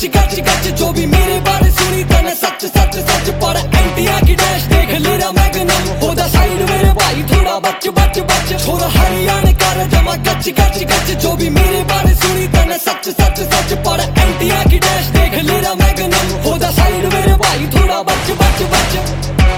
गच गच गच जो भी मेरे बारे सुनी तने सच सच सच पर एंटिया की डैश देख लेरा मैग्नम होदा साइड मेरे भाई थोड़ा बच बच बच छोरा हरियाणा कर जमा गच गच गच जो भी मेरे बारे सुनी तने सच सच सच पर एंटिया की डैश देख लेरा मैग्नम होदा साइड मेरे भाई थोड़ा बच बच बच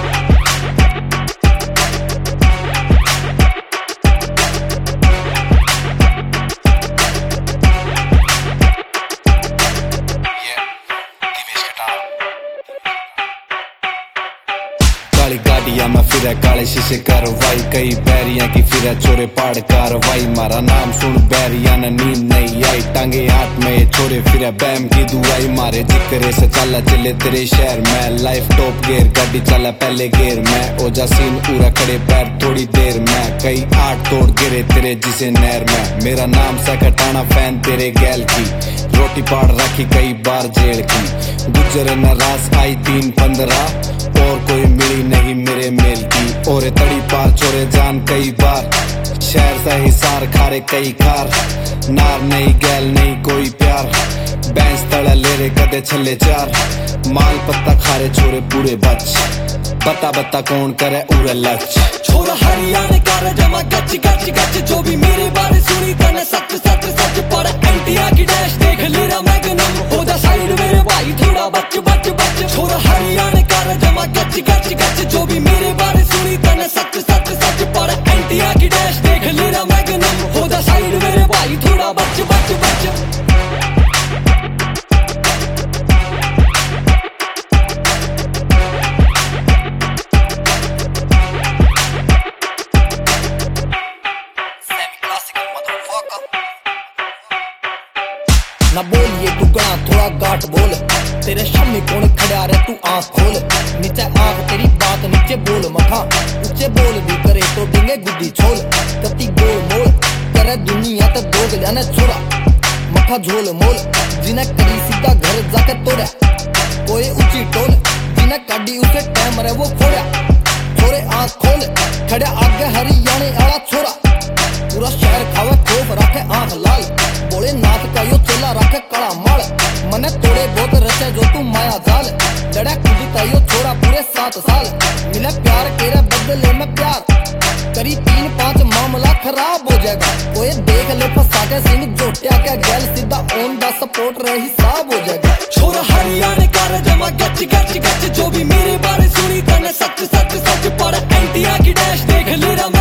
काली गाड़िया में फिर काले शीशे कार्रवाई कई बैरिया की फिर छोरे पाड़ कार्रवाई मारा नाम सुन बैरिया ने नींद नहीं आई टांगे हाथ में छोरे फिर बैम की दुआई मारे जिक्रे से चला चले तेरे शहर में लाइफ टॉप गेयर गाड़ी चला पहले गेयर में ओजा सीन पूरा खड़े पैर थोड़ी देर में कई आठ तोड़ गिरे तेरे जिसे नहर में मेरा नाम से कटाना फैन तेरे गैल की रोटी पाड़ रखी कई बार जेल की गुजर न रास आई 3-15 और कोई मिली नहीं मेरे मेल की और तड़ी पार छोरे जान कई बार शहर से हिसार खारे कई खार नार नहीं गैल नहीं कोई प्यार बैंस तड़ा ले रे कदे छले चार माल पत्ता खारे छोरे पूरे बच बता बता कौन करे उरे लच छोरा हरियाणा कर जमा गच गच गच जो भी मेरे बारे सुनी तने सच सच सच पर एंटिया की डैश देख लेरा मैग्नम होदा साइड मेरे भाई थोड़ा बच बच बच छोरा हरियाणा कर जमा गच गच गच जो भी मेरे बारे सुनी तने सच सच सच पर एंटिया की डैश देख लेरा मैग्नम होदा साइड मेरे भाई थोड़ा बच बच बच ना बोलिए तू गाना थोड़ा गाट बोल तेरे सामने कौन खड़ा रे तू आंख खोल नीचे आंख तेरी बात नीचे बोल मखा ऊंचे बोल भी करे तो डिंगे गुड्डी छोल कति गोल मोल करे दुनिया ते दोग जाने छोरा मखा झोल मोल जिने करी सीधा घर जाके तोड़ा कोई ऊंची टोल जिने काटी उसे टाइम रे वो फोड़ा छोरे आंख खोल खड़ा आगे हरियाणे आला छोरा पूरा शहर खावे खोफ रखे आंख लाल बोले नाथ का यो चेला रखे कड़ा माल मने थोड़े बहुत रचे जो तू माया जाल लड़ा खुदी का यो छोड़ा पूरे 7 साल मिले प्यार तेरे बदले में प्यार करी 3-5 मामला खराब हो जाएगा कोई देख ले फंसा के सिंह जोटिया के गैल सीधा ऑन द सपोर्ट रही साब हो जाएगा छोरा हरियाणा कर जमा गच गच गच जो भी मेरे बारे सुनी तने सच सच सच पर एंटिया की डैश देख लेरा